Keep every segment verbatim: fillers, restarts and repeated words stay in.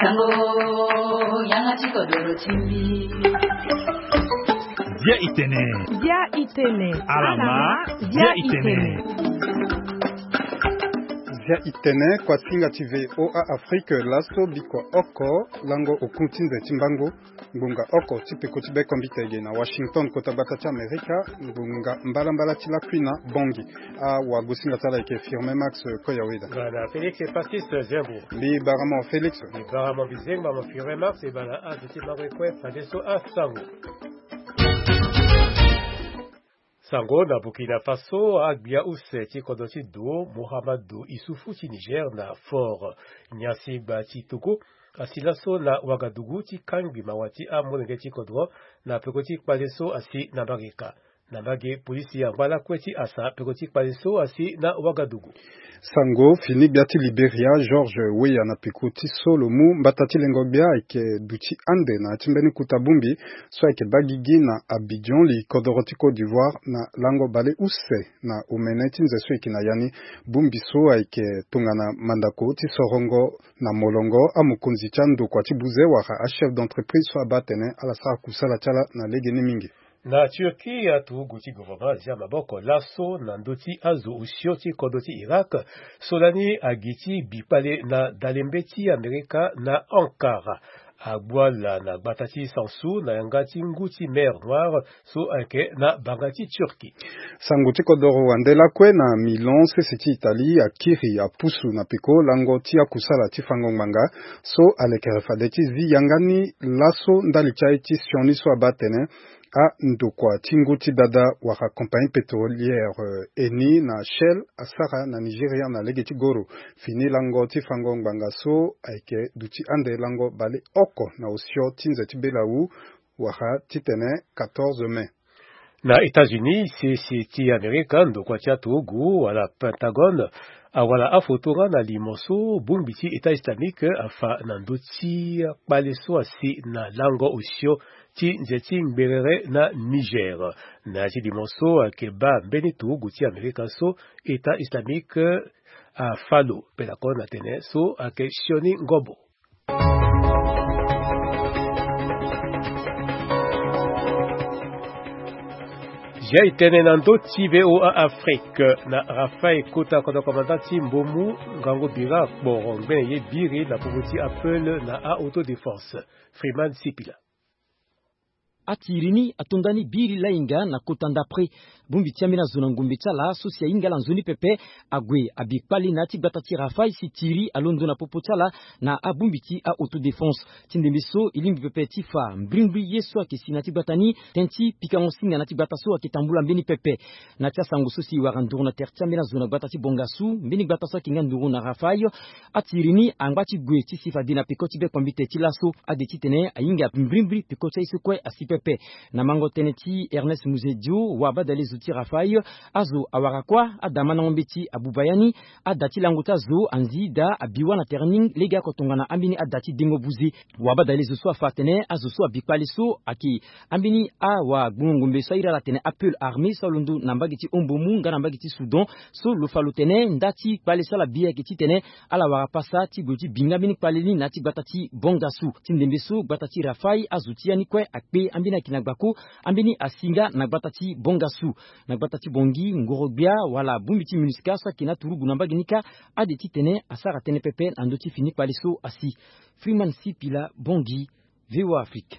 Sango Yanga Chico Doro Chimbi. Dia Itene. Dia Itene. Alama. Dia Itene. Dia Itene kwa singa tive o a Afrique laso biko oko lango okuntinze timbango ngunga oko tipeko tibe kombitege na Washington kota batati Amerika ngunga mbala mbala tila kwina bongi a wa gusinga tala ke firme Max Koyaweda. Voilà, Félix et Pastis Zembo. Li barama Félix. Li barama bizenga ma firme Max et bala a de timare kwe fadeso a sango. Sango na Burkina Faso agbia useti kodoti do Mohamedou Issoufou ti Niger na Fort Nyasiba ti Togo asilaso na Ouagadougou ti kangi mawati a monenge ti kodro na pekoti kpaleso asi na Barika na bage polisi ya mbala kweti asa pekoti kpaleso asi na Ouagadougou. Sango fini biati Liberia George Weah na pikuti solo mu mbatati lengogbia ike duti ande na timbeni kutabumbi so ike bagigi na Abidjan li kodoroti Côte d'Ivoire na lango bale use na umeneti nzeso ike na yani bumbi so ike tungana mandako ti sorongo na molongo amukunzi chandu kwa tibuze waka a chef d'entreprise so abatene ala saa kusala chala na legeni mingi. Na Turquie atu guti gouvernement ya maboko laso na ndoti azu usioti kodoti Irak solani agiti bipale na dalembeti Amerika na Ankara agwala na batati sansu na yangati nguti mer noire so anke na bangati Turquie. Sanguti kodoro wandela kwe na Milan sesiti Italie akiri apusu na piko lango tia kusala tifango manga so alekerefadeti zi yangani laso ndalichai ti sioni so abatene a ndokwa tinguti dada waka compagnie pétrolière uh, Eni na Shell asara na Nigeria na legeti goro fini lango tifango mbanga so aike duti ande lango bale oko na osio tinze tibelau waka titene quatorze mai. Na États-Unis c'est c'est américain ndokwa tia Togo wala Pentagone awala afotora na limoso bumbiti État islamique afa na ndoti baleso asi na lango osio ti nzeti ngberere na Niger na ti limonso akeba benitu guti Amerika so État islamique a falo pelako na tene so ake sioni ngobo. Jai tene nando ti V O A Afrique na Rafael Kota kota komandati Mbomu ngango bira boron bene ye biri na povuti appel na a autodéfense Freeman Sipila. Atirini atondani biri lainga na kota ndapre bumbi tiamina zona ngumbi tsala sosia ingala nzoni pepe agwe abikpali na ti batati Rafai sitiri alondo na popo tsala na abumbiti a autodéfense tindemiso ilimbi pepe tifa mbringbi yeso akisina ti batani tenti pikangosinga na ti bataso akitambula mbeni pepe na tia sango sosi waranduru na tertiamina zona batati bongasu mbeni bataso kinga nduru na Rafai atirini angwati gwe ti sifa dina pikoti be kombite ti laso adeti tene ainga mbringbi pikoti isukwe asipe pepe na mango teneti Ernest Muzedio wabadale zuti Rafai azo awarakwa adama na ngombeti abubayani adati languta zo anzida abiwa na terning lega kotongana ambini adati dengo buzi wabadale zo fatene azo so abikpaliso aki ambini a wa ngumbe saira la tene appel armée salundu nambagiti ombomu ngana mbagiti Soudan so lo falutene ndati palisa la biya kiti tene ala warapasa ti goti binga bini palini nati batati bongasu tindembeso batati Rafai azuti yani kwe akpe ambini kinagbako ambini asinga nagbatati bongasu nagbatati bongi ngorogbia wala bumbiti munisika sa kina turugu nambaginika adeti tene asara tene pepe andoti fini paliso asi Freeman Sipila bongi V O A Afrique.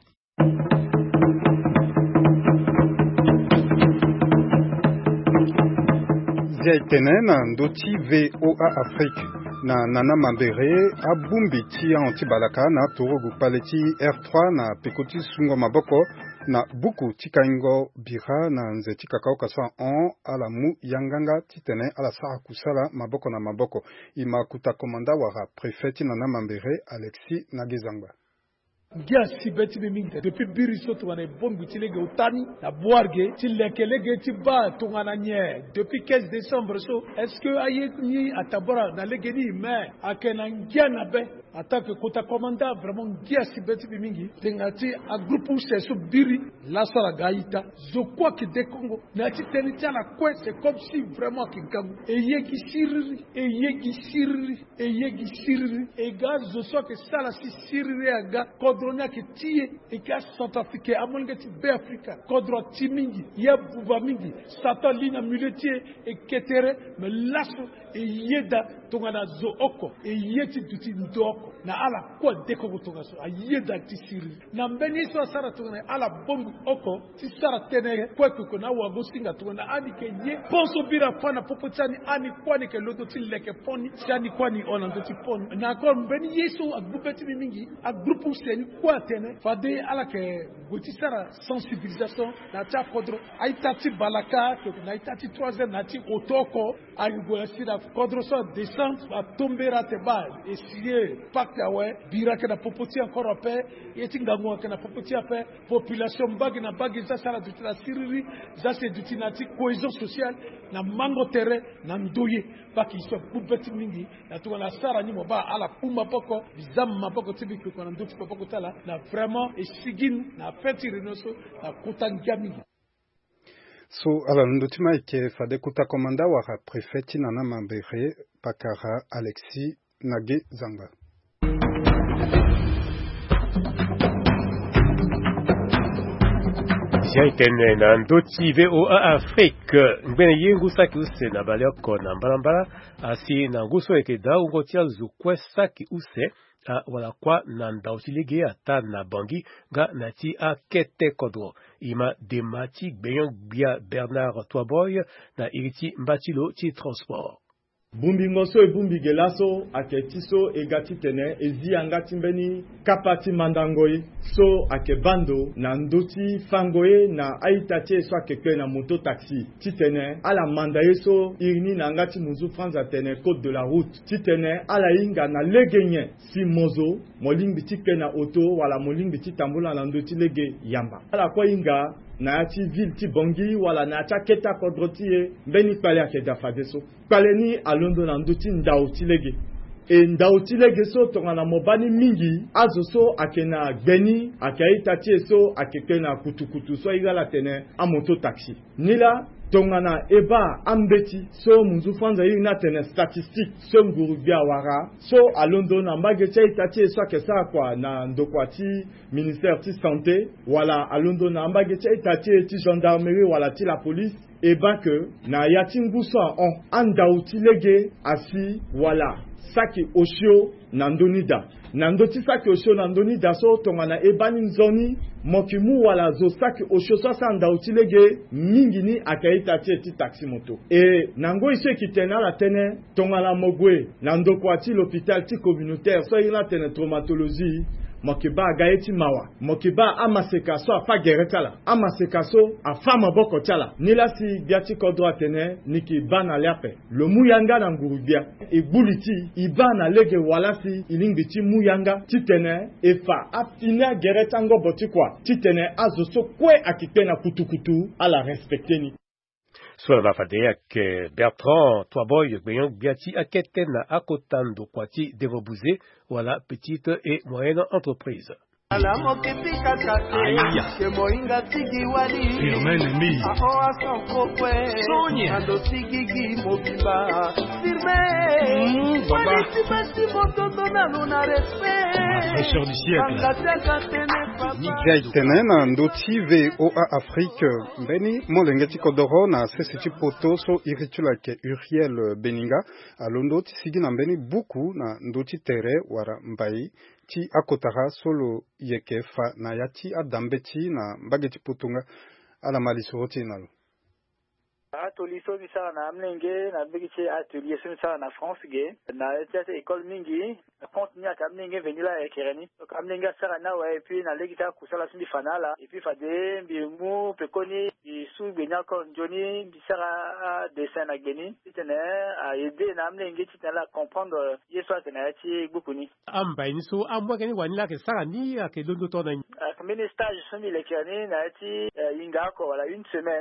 Tene na ndoti V O A Afrique na Nana Mambere abumbi ti antibalaka na turugu paleti R trois na pekoti sungo maboko na buku tikaingo bira na nzeti kakao kaswa on ala mu yanganga titene ala saa kusala maboko na maboko imakuta komanda wara prefeti Nana Mambere Alexis Nagizangba. Gia si beti be minta depuis biriso to wana bombu tilege utani na boarge tilekelege tiba to wana nye depuis quinze décembre so est-ce que aye ni atabora na legeni mais akena ngia na be en tant que kota commandant vraiment dia sibeti bimingi tengati a groupe où c'est biri la sala gaita je crois que des Congo nati tenita la quoi c'est comme si vraiment qui gamu et yegi sirri et yegi sirri et yegi sirri et gars je sais que ça la si sirri aga kodronya que tie et gars centrafricain amonga ti be africa kodro timingi ya buba mingi sata lina muletier et ketere mais lasso et yeda tongana zo oko et yeti duti ndoko na ala kwa deko kutonga so a yeda ti sirri na mbeni so sara tongana ala bombu oko ti sara tenere kwa kuko na wa gosinga tongana ani ke ye ponso bira fana popotani ani kwani ke lodo ti leke poni sani kwani ona ndo ti poni na ko mbeni yeso a gubeti mingi a groupe seni kwa tene fade ala ke goti sara sensibilisation na ta kodro ai tati balaka to na tati troisième na ti otoko ani go sira kodro so descente a tombera te ba essayer pacte awe bira ke na popoti encore pe yeti ngango ke na popoti pe population bagi na bagi za sara du la siriri za se du tinati cohésion sociale na mango terre na ndoye baki so kubeti mingi na to na sara ni mo ba ala puma poko bizam mapoko tibi ko na ndoti poko tala na vraiment esigin na feti renoso na kutangami. So ala ndotima ike fade kuta komanda wa prefeti nana mambere pakara Alexis Nage Zanga. Jaitene na ndoti V O A Afrique ngene yengu saki use na baleko na mbalambala asi na nguso eke da ungotia zukwe saki use a wala kwa na ndautilege ata na bangi ga nati a kete kodro ima demati beyon bia Bernard Toaboy na iriti mbatilo ti transport. Bumbi ngoso e bumbi gelaso ake tiso e gati tene e zi angati mbeni kapati mandangoi so ake bando na ndoti fangoe na aitache so ake kwe na moto taxi titene ala mandaye so irni na angati muzu franza tene côte de la route titene ala inga na legenye si mozo moling bitike na auto wala moling biti tambula na ndoti lege yamba ala kwa inga na ati ville ti bongi wala na ata keta kodrotie mbeni pale ake dafadeso pale ni alondo na nduti ndauti lege e ndauti lege so tonga na mobani mingi azo so ake na gbeni ake itati so ake kena kutukutu so igala tene a moto taxi nila tonga na eba ambeti so munzu fanza yi na tene statistique so nguru bia wara so alondo na mbage cha itati so ake sa kwa na ndokwati ministère ti santé wala alondo na mbage cha itati ti gendarmerie wala ti la police et ben que na yatingu so on andauti lege asi wala saki oshio nandonida nandoti saki oshio nandonida so tonga na ebani nzoni mokimu wala zo saki oshio so andauti lege mingi ni akaita ti ti taxi moto e nango ise kitena la tene tonga la mogwe nandokwati l'hôpital ti communautaire so ina tene traumatologie mokiba gaeti mawa mokiba amaseka so afa gerekala amaseka so afama boko chala nila si biati kodro atene niki bana lepe lo muyanga na ngurubia egbuliti ibana lege walasi ilingbiti muyanga titene efa afina geretango botikwa titene azoso kwe akipena kutukutu ala respecteni. Soit la fadea que Bertrand Toaboy beyon biati akete na akotando kwati devobuze wala petite et moyenne entreprise. Firmene mi Sonia fraîcheur du siècle. Jaitene na ndoti V O A Afrique mbeni molengeti kodoro na sesiti poto so iritula ke Uriel Beninga alondo ti sigi na mbeni buku na ndoti tere wara mbai ti akotara solo yeke fa na yati adambeti na mbageti putunga ala malisoti nalo. Atoli so bisa na amlenge na bigiche atelier so bisa na France ge na tiate école mingi continue à amlenge venila e kereni donc amlenge sara na wa et puis na legita kusala sindi fanala et puis fade bimu pekoni isu benya kon joni bisara dessin na geni tene a aider na amlenge titala comprendre yeso tena ti bukuni Amba ni so amwa geni wanila ke sara ni ke dondo to na a combien stage so ni le kereni na ti inga ko wala une semaine donc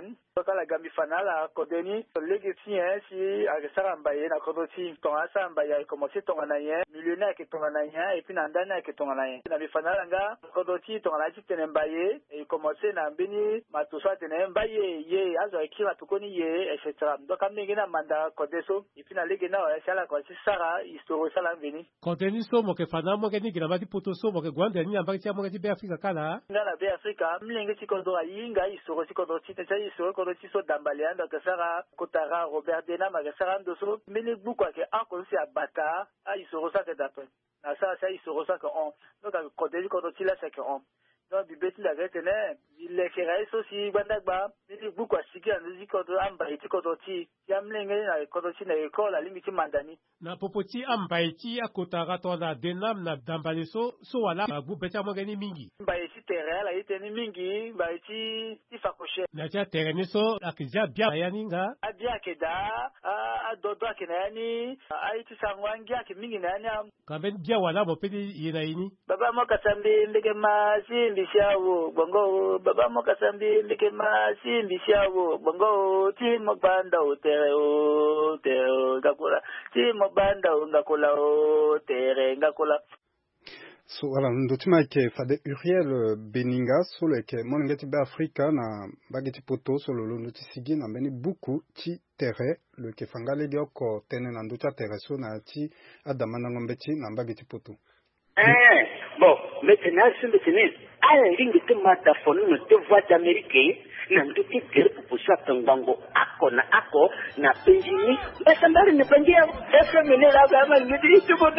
donc la gambi fanala kodeni legacy hein si agesara mbaye na kodoti tonga sa mbaye commencer tonga na yen millionnaire ke tonga na yen et puis na ndana ke tonga na yen na bi fanala nga kodoti tonga na tene mbaye et commencer na mbini matoso tene mbaye ye azo ekira tukoni ye et cetera donc amngi na manda kodeso et puis na lege na sala ko sara histoire sala vini kodeni so mo ke fana mo ke ni gira mati potoso mo ke gwanda ni ambaki tia mo ke be Afrika kala ngana be Afrika mlingi tikondo ayinga histoire tikondo tita histoire kodoti so dambalianda que sara kotara Robert Dena magasara ndoso mini bukwa ke akosi abata a histoire ça que d'après na ça ça histoire ça que on donc kodeni kodoti la c'est que on donc du beti la gete ne il est créé aussi bandagba mini bukwa siki anzi kodo amba iti kodoti yamlenge na kodoti na école la limiti mandani na popoti amba iti akotara to na denam na dambaleso so wala bu beti amogeni mingi mba iti terrain la iti ni mingi mba iti ifakoshe na tia terrain so akija bia yaninga abia keda a dodo akenani a iti sangwangi akimingi nani kaben bia wala bo pedi yina ini baba mo kasambi ndeke masi ndishawo bongo baba mo kasambi ndeke masi ndishawo bongo ti mo banda utere o tere ngakula ti mo banda ngakula o tere ngakula so voilà ndotima ke fade Uriel Beninga so le ke monengeti be Afrika na bageti poto so lo ndoti sigi na beni buku ti tere le ke fangale dio ko tene na ndota tere so na ti adamana ngombeti na bageti poto eh bon maintenant c'est maintenant ala lingi te mata fonu te voix d'Amérique na ndoti tere pupusa tangango ako na ako na penjini basa mbali ne penjia efe mene la gama ngidi tu bodo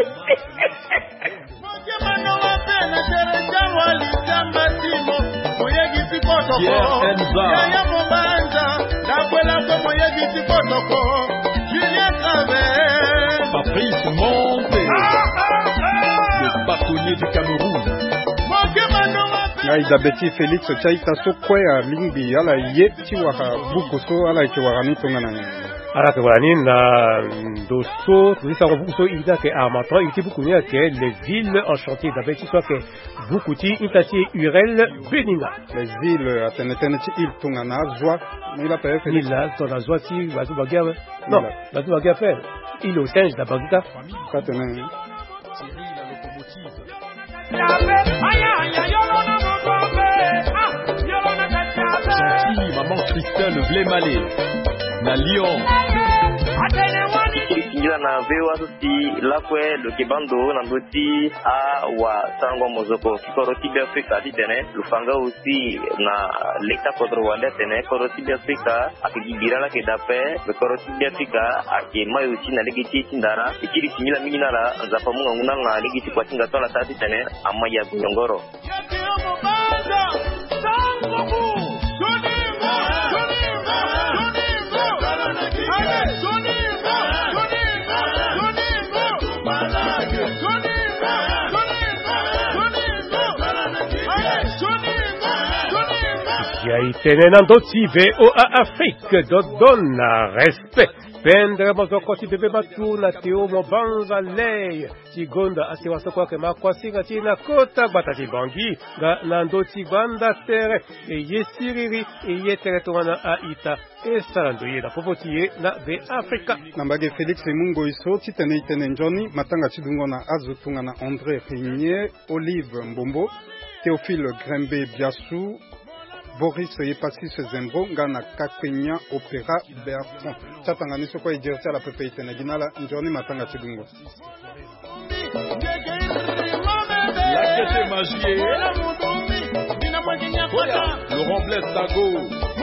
Mano wa pena tere jamwali jambatimo moyegi sikotoko ya ya bombanza na kwela ko moyegi sikotoko Julien Travé Patrice Monte le bâtonnier du Cameroun Aïda Betty Félix Chaita Sokwe a Lingbi ala yeti waka bukoso ala ke warani tongana ala ke warani na dosso tulisa bukoso ida ke amatra iti bukunia ke les villes en chantier da Betty soit que bukuti itati Uriel Beninga les villes atenetene il tongana joie il a pas fait il a ton joie ti bazu bagia non bazu bagia fait il au singe da bagita katene Gentil, maman Christelle Blémalé, na Lyon. Kirikinjila na vewa susi lakwe lokebando na mboti a wa sango mozoko kikoroti bi Afrika ditene lufanga usi na lekta kodro wande tene koroti bi Afrika akigibira la kedape koroti bi Afrika akemayo china legiti chindara kirikinjila mingina la zafa munga nguna na legiti kwa chinga tola tati tene amaya gongoro Yaitenena doti V O A Afrique dodona respect pendre mozoko ti bebe batu na teo mobanza lei tigonda asiwaso kwa kema kwa singa tina kota batati bangi ga nando tiganda tere e yesiriri e yetere tongana a ita e sarando yeda popotiye na be Afrika nambage Félix Mungo iso titene itene njoni matanga chidungo na azu tungana André Rignier Olive Mbombo Théophile Grembe Biassou Boris Yepassis Zembo ngana Kakenya Opéra Bertrand chatanga nisoko ejercia la pepe itene ginala njoni matanga chidungo La quête magie Laurent Blaise Dago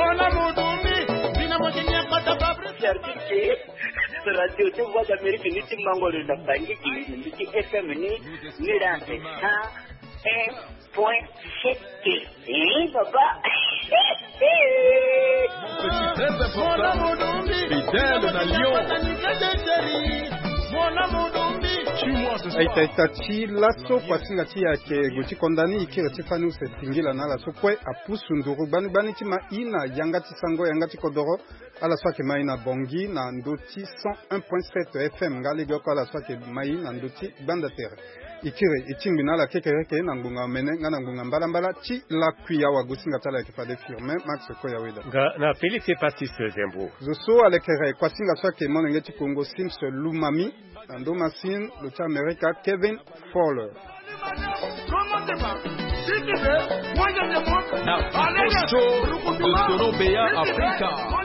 Radio de Voix d'Amérique ni timango de la bangi ni ti F M ni ni rante ça un point sept eh papa petit très important fidèle na Lyon aita itati laso kwa singa ti yake guti kondani ikira tifani usetingila na laso kwe apusu nduru bani bani tima ina yangati sango yangati kodoro ala swake mai na bongi na ndoti cent un point sept F M ngali goko ala swake mai na ndoti banda tere ikire itingwina la kekereke na ngunga mene nga na ngunga mbala mbala ti la kuya wa gusinga tala ke fade firme max ko ya weda nga na Felix Patis Zembo zoso alekere kwasinga swake monenge ti Congo Sims Lumami ando masin le cha America Kevin Fowler na show de Sorobea Africa